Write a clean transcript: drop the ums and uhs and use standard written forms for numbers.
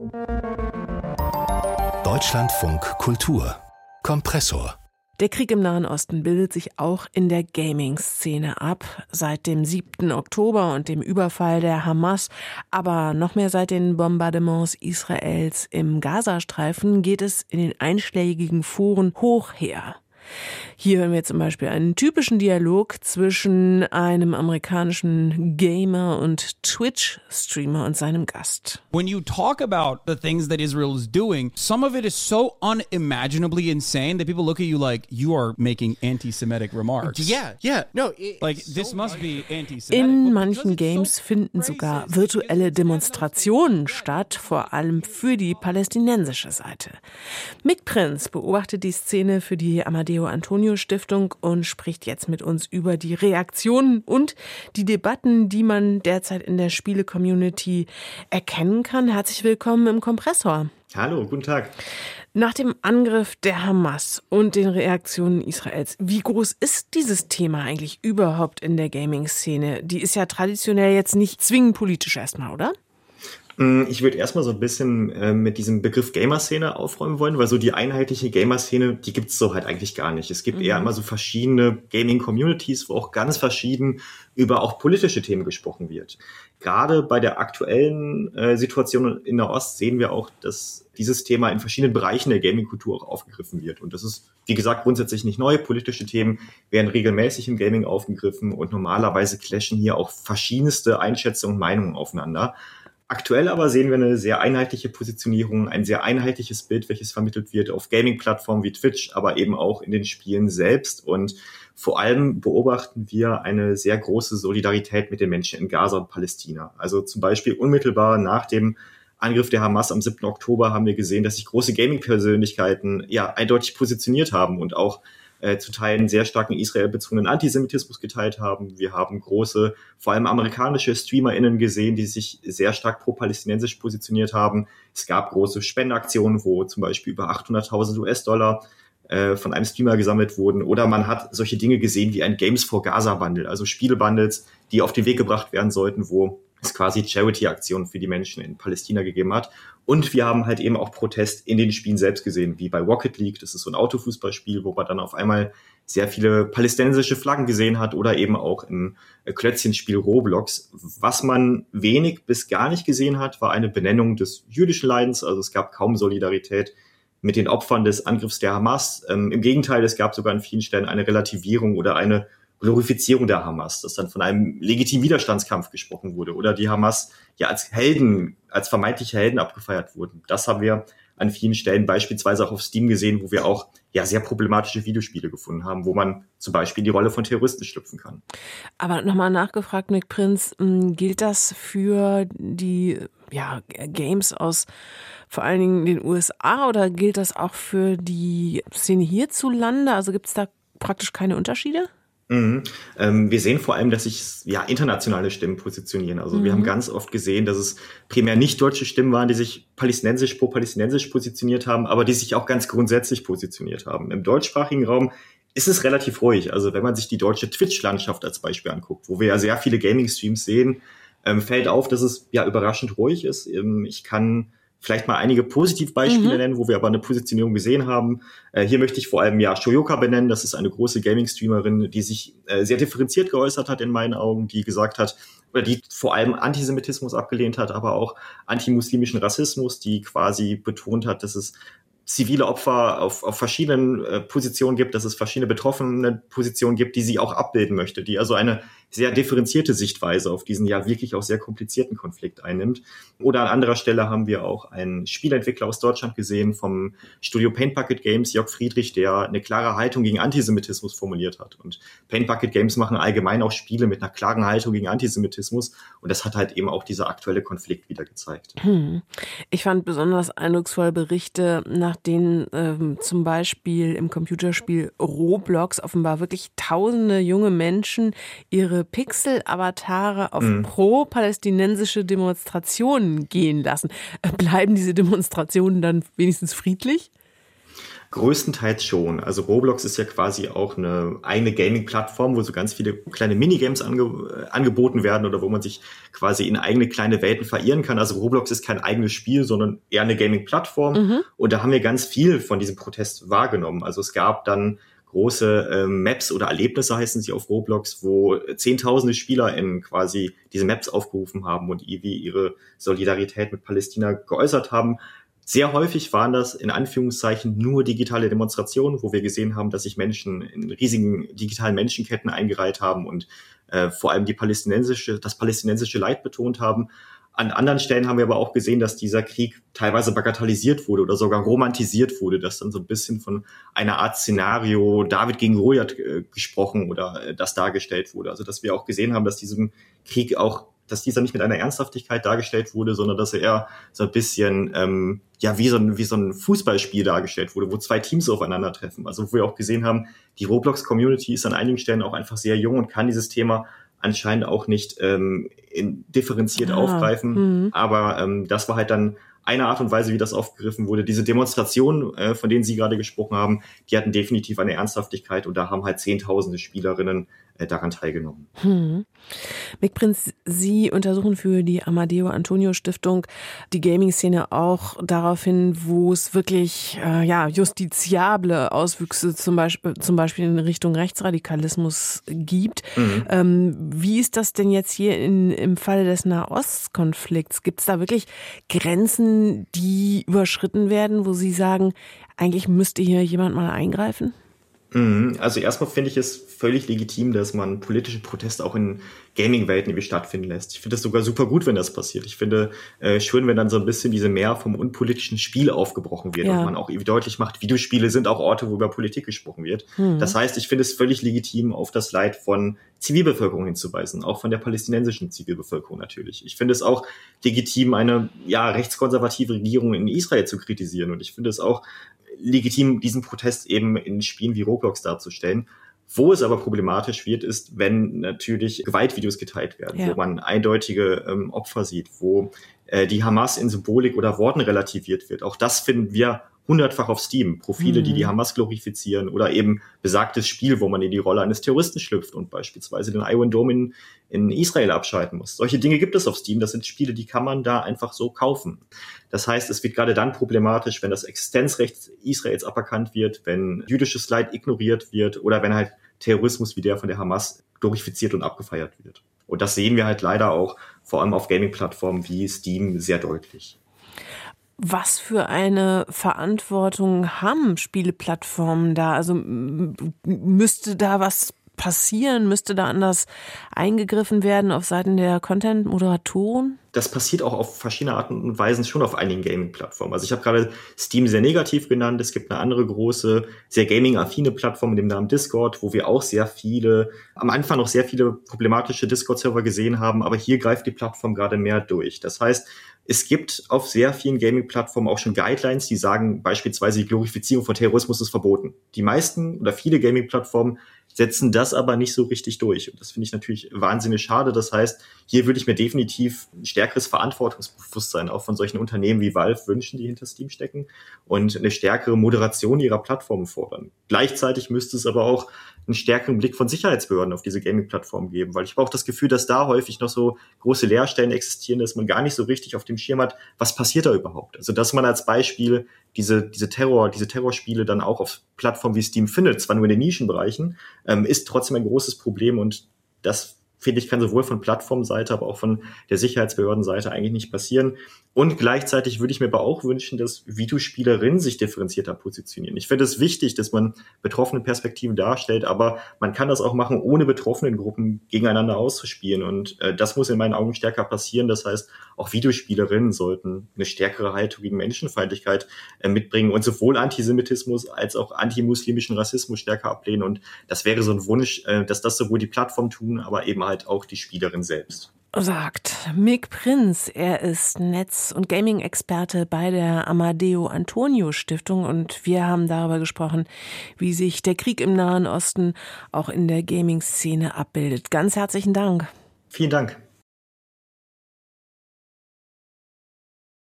Deutschlandfunk Kultur Kompressor. Der Krieg im Nahen Osten bildet sich auch in der Gaming-Szene ab. Seit dem 7. Oktober und dem Überfall der Hamas, aber noch mehr seit den Bombardements Israels im Gazastreifen geht es in den einschlägigen Foren hoch her. Hier hören wir zum Beispiel einen typischen Dialog zwischen einem amerikanischen Gamer und Twitch-Streamer und seinem Gast. When you talk about the things that Israel is doing, some of it is so unimaginably insane that people look at you like you are making anti-Semitic remarks. This must be anti-Semitic. In manchen Games finden sogar virtuelle Demonstrationen statt, vor allem für die palästinensische Seite. Mick Prinz beobachtet die Szene für die Amadeo Antonio Stiftung und spricht jetzt mit uns über die Reaktionen und die Debatten, die man derzeit in der Spiele-Community erkennen kann. Herzlich willkommen im Kompressor. Hallo, guten Tag. Nach dem Angriff der Hamas und den Reaktionen Israels, wie groß ist dieses Thema eigentlich überhaupt in der Gaming-Szene? Die ist ja traditionell jetzt nicht zwingend politisch erstmal, oder? Ich würde erstmal so ein bisschen mit diesem Begriff Gamer-Szene aufräumen wollen, weil so die einheitliche Gamer-Szene, die gibt's so halt eigentlich gar nicht. Es gibt eher immer so verschiedene Gaming-Communities, wo auch ganz verschieden über auch politische Themen gesprochen wird. Gerade bei der aktuellen Situation in der Ost sehen wir auch, dass dieses Thema in verschiedenen Bereichen der Gaming-Kultur auch aufgegriffen wird. Und das ist, wie gesagt, grundsätzlich nicht neu. Politische Themen werden regelmäßig im Gaming aufgegriffen und normalerweise clashen hier auch verschiedenste Einschätzungen und Meinungen aufeinander. Aktuell aber sehen wir eine sehr einheitliche Positionierung, ein sehr einheitliches Bild, welches vermittelt wird auf Gaming-Plattformen wie Twitch, aber eben auch in den Spielen selbst. Und vor allem beobachten wir eine sehr große Solidarität mit den Menschen in Gaza und Palästina. Also zum Beispiel unmittelbar nach dem Angriff der Hamas am 7. Oktober haben wir gesehen, dass sich große Gaming-Persönlichkeiten eindeutig positioniert haben und auch zu Teilen sehr starken israelbezogenen Antisemitismus geteilt haben. Wir haben große, vor allem amerikanische StreamerInnen gesehen, die sich sehr stark pro-palästinensisch positioniert haben. Es gab große Spendenaktionen, wo zum Beispiel über 800.000 US-Dollar von einem Streamer gesammelt wurden. Oder man hat solche Dinge gesehen wie ein Games for Gaza Bundle, also Spielebundles, die auf den Weg gebracht werden sollten, wo es quasi Charity-Aktionen für die Menschen in Palästina gegeben hat. Und wir haben halt eben auch Protest in den Spielen selbst gesehen, wie bei Rocket League. Das ist so ein Autofußballspiel, wo man dann auf einmal sehr viele palästinensische Flaggen gesehen hat oder eben auch im Klötzchenspiel Roblox. Was man wenig bis gar nicht gesehen hat, war eine Benennung des jüdischen Leidens. Also es gab kaum Solidarität mit den Opfern des Angriffs der Hamas. Im Gegenteil, es gab sogar an vielen Stellen eine Relativierung oder eine Glorifizierung der Hamas, dass dann von einem legitimen Widerstandskampf gesprochen wurde oder die Hamas ja als Helden, als vermeintliche Helden abgefeiert wurden. Das haben wir an vielen Stellen beispielsweise auch auf Steam gesehen, wo wir auch sehr problematische Videospiele gefunden haben, wo man zum Beispiel die Rolle von Terroristen schlüpfen kann. Aber nochmal nachgefragt, Mick Prinz, gilt das für die Games aus vor allen Dingen den USA oder gilt das auch für die Szene hierzulande? Also gibt es da praktisch keine Unterschiede? Wir sehen vor allem, dass sich internationale Stimmen positionieren. Also wir haben ganz oft gesehen, dass es primär nicht deutsche Stimmen waren, die sich pro-palästinensisch positioniert haben, aber die sich auch ganz grundsätzlich positioniert haben. Im deutschsprachigen Raum ist es relativ ruhig. Also wenn man sich die deutsche Twitch-Landschaft als Beispiel anguckt, wo wir ja sehr viele Gaming-Streams sehen, fällt auf, dass es überraschend ruhig ist. Ich kann vielleicht mal einige Positivbeispiele nennen, wo wir aber eine Positionierung gesehen haben. Hier möchte ich vor allem Shoyoka benennen. Das ist eine große Gaming-Streamerin, die sich sehr differenziert geäußert hat in meinen Augen, die gesagt hat, oder die vor allem Antisemitismus abgelehnt hat, aber auch antimuslimischen Rassismus, die quasi betont hat, dass es zivile Opfer auf verschiedenen Positionen gibt, dass es verschiedene betroffene Positionen gibt, die sie auch abbilden möchte, die also eine sehr differenzierte Sichtweise auf diesen wirklich auch sehr komplizierten Konflikt einnimmt. Oder an anderer Stelle haben wir auch einen Spieleentwickler aus Deutschland gesehen vom Studio Paint Bucket Games, Jörg Friedrich, der eine klare Haltung gegen Antisemitismus formuliert hat. Und Paint Bucket Games machen allgemein auch Spiele mit einer klaren Haltung gegen Antisemitismus. Und das hat halt eben auch dieser aktuelle Konflikt wieder gezeigt. Ich fand besonders eindrucksvoll Berichte, nach denen zum Beispiel im Computerspiel Roblox offenbar wirklich tausende junge Menschen ihre Pixel-Avatare auf pro-palästinensische Demonstrationen gehen lassen. Bleiben diese Demonstrationen dann wenigstens friedlich? Größtenteils schon. Also Roblox ist ja quasi auch eine eigene Gaming-Plattform, wo so ganz viele kleine Minigames angeboten werden oder wo man sich quasi in eigene kleine Welten verirren kann. Also Roblox ist kein eigenes Spiel, sondern eher eine Gaming-Plattform. Und da haben wir ganz viel von diesem Protest wahrgenommen. Also es gab dann große Maps oder Erlebnisse heißen sie auf Roblox, wo zehntausende SpielerInnen quasi diese Maps aufgerufen haben und ihre Solidarität mit Palästina geäußert haben. Sehr häufig waren das in Anführungszeichen nur digitale Demonstrationen, wo wir gesehen haben, dass sich Menschen in riesigen digitalen Menschenketten eingereiht haben und vor allem das palästinensische Leid betont haben. An anderen Stellen haben wir aber auch gesehen, dass dieser Krieg teilweise bagatellisiert wurde oder sogar romantisiert wurde, dass dann so ein bisschen von einer Art Szenario David gegen Goliath gesprochen oder das dargestellt wurde. Also dass wir auch gesehen haben, dass diesem Krieg dass dieser nicht mit einer Ernsthaftigkeit dargestellt wurde, sondern dass er eher so ein bisschen wie so ein Fußballspiel dargestellt wurde, wo zwei Teams aufeinandertreffen. Also wo wir auch gesehen haben, die Roblox-Community ist an einigen Stellen auch einfach sehr jung und kann dieses Thema anscheinend auch nicht differenziert aufgreifen. Aber das war halt dann eine Art und Weise, wie das aufgegriffen wurde. Diese Demonstrationen, von denen Sie gerade gesprochen haben, die hatten definitiv eine Ernsthaftigkeit und da haben halt Zehntausende Spielerinnen daran teilgenommen. Mick Prinz, Sie untersuchen für die Amadeo Antonio Stiftung die Gaming-Szene auch daraufhin, wo es wirklich justiziable Auswüchse zum Beispiel in Richtung Rechtsradikalismus gibt. Wie ist das denn jetzt hier im Falle des Nahostkonflikts? Gibt es da wirklich Grenzen, die überschritten werden, wo Sie sagen, eigentlich müsste hier jemand mal eingreifen? Also erstmal finde ich es völlig legitim, dass man politische Proteste auch in Gaming-Welten irgendwie stattfinden lässt. Ich finde es sogar super gut, wenn das passiert. Ich finde schön, wenn dann so ein bisschen diese Mehr vom unpolitischen Spiel aufgebrochen wird und man auch irgendwie deutlich macht, Videospiele sind auch Orte, wo über Politik gesprochen wird. Das heißt, ich finde es völlig legitim, auf das Leid von Zivilbevölkerung hinzuweisen, auch von der palästinensischen Zivilbevölkerung natürlich. Ich finde es auch legitim, eine rechtskonservative Regierung in Israel zu kritisieren und ich finde es auch legitim, diesen Protest eben in Spielen wie Roblox darzustellen. Wo es aber problematisch wird, ist, wenn natürlich Gewaltvideos geteilt werden, wo man eindeutige Opfer sieht, wo die Hamas in Symbolik oder Worten relativiert wird. Auch das finden wir hundertfach auf Steam. Profile, die Hamas glorifizieren oder eben besagtes Spiel, wo man in die Rolle eines Terroristen schlüpft und beispielsweise den Iron Dome in Israel abschalten muss. Solche Dinge gibt es auf Steam. Das sind Spiele, die kann man da einfach so kaufen. Das heißt, es wird gerade dann problematisch, wenn das Existenzrecht Israels aberkannt wird, wenn jüdisches Leid ignoriert wird oder wenn halt Terrorismus wie der von der Hamas glorifiziert und abgefeiert wird. Und das sehen wir halt leider auch vor allem auf Gaming-Plattformen wie Steam sehr deutlich. Was für eine Verantwortung haben Spieleplattformen da? Also müsste da was passieren? Müsste da anders eingegriffen werden auf Seiten der Content-Moderatoren? Das passiert auch auf verschiedene Arten und Weisen schon auf einigen Gaming-Plattformen. Also ich habe gerade Steam sehr negativ genannt. Es gibt eine andere große, sehr gaming-affine Plattform mit dem Namen Discord, wo wir auch am Anfang noch sehr viele problematische Discord-Server gesehen haben. Aber hier greift die Plattform gerade mehr durch. Das heißt, es gibt auf sehr vielen Gaming-Plattformen auch schon Guidelines, die sagen beispielsweise, die Glorifizierung von Terrorismus ist verboten. Die meisten oder viele Gaming-Plattformen setzen das aber nicht so richtig durch. Und das finde ich natürlich wahnsinnig schade. Das heißt, hier würde ich mir definitiv ein stärkeres Verantwortungsbewusstsein auch von solchen Unternehmen wie Valve wünschen, die hinter Steam stecken und eine stärkere Moderation ihrer Plattformen fordern. Gleichzeitig müsste es aber auch einen stärkeren Blick von Sicherheitsbehörden auf diese Gaming-Plattformen geben, weil ich habe auch das Gefühl, dass da häufig noch so große Leerstellen existieren, dass man gar nicht so richtig auf dem Schirm hat, was passiert da überhaupt. Also dass man als Beispiel diese Terrorspiele dann auch auf Plattformen wie Steam findet, zwar nur in den Nischenbereichen, ist trotzdem ein großes Problem und das finde ich, kann sowohl von Plattformseite, aber auch von der Sicherheitsbehördenseite eigentlich nicht passieren. Und gleichzeitig würde ich mir aber auch wünschen, dass Videospielerinnen sich differenzierter positionieren. Ich finde es wichtig, dass man betroffene Perspektiven darstellt, aber man kann das auch machen, ohne betroffenen Gruppen gegeneinander auszuspielen. Und das muss in meinen Augen stärker passieren. Das heißt, auch Videospielerinnen sollten eine stärkere Haltung gegen Menschenfeindlichkeit mitbringen und sowohl Antisemitismus als auch antimuslimischen Rassismus stärker ablehnen. Und das wäre so ein Wunsch, dass das sowohl die Plattform tun, aber eben halt auch die Spielerin selbst. Sagt Mick Prinz. Er ist Netz- und Gaming-Experte bei der Amadeo Antonio Stiftung und wir haben darüber gesprochen, wie sich der Krieg im Nahen Osten auch in der Gaming-Szene abbildet. Ganz herzlichen Dank. Vielen Dank.